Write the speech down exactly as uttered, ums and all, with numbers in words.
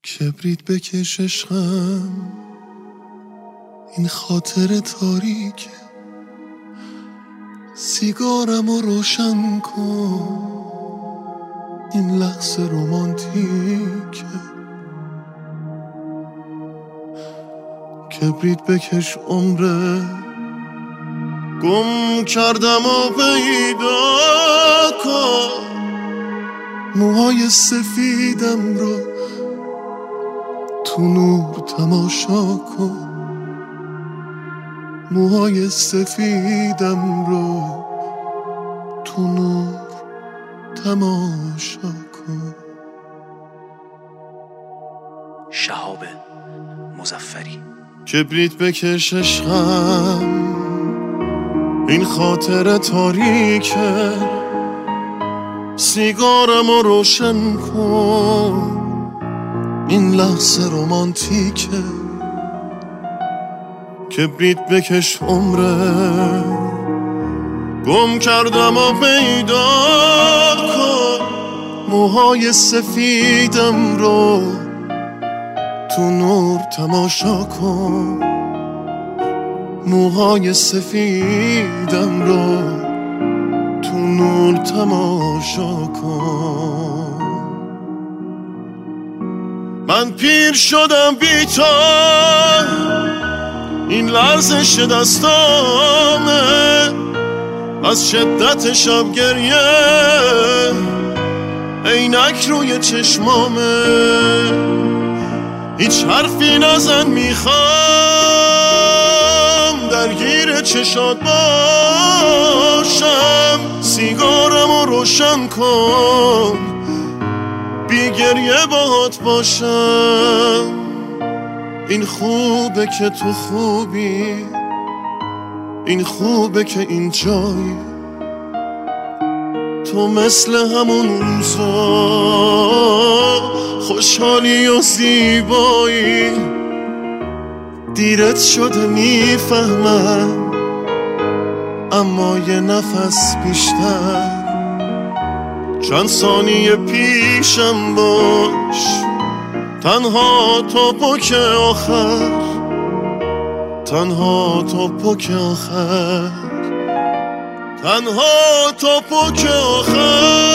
کبریت بکش عشقم، این خاطر تاریکه، سیگارمو روشن کن، این لحظه رومانتیکه. کبریت بکش عمره، گم کردم و پیدا کن، موهای سفیدم رو تو نور تماشا کن، موهای سفیدم رو تو نور تماشا کن. شهاب مظفری. کبریت بکش عشقم، این خاطر تاریکه، سیگارمو روشن کن، این لحظه رومانتیکه. کبریت بکش عمره، گم کردم و پیدا کن، موهای سفیدم رو تو نور تماشا کن، موهای سفیدم رو تو نور تماشا کن. من پیر شدم بی تو، این لرزش دستامه، از شدت شب گریه عینک روی چشمامه. هیچ حرفی نزن، میخوام درگیر چشات باشم، سیگارمو روشن کن، بی گریه باهات باشم. این خوبه که تو خوبی، این خوبه که این جایی، تو مثل همون روزا خوشحالی و زیبایی. دیرت شده میفهمم، اما یه نفس بیشتر، چند ثانیه پیشم باش، تنها تا پک آخر، تنها تا پک آخر، تنها تا پک آخر.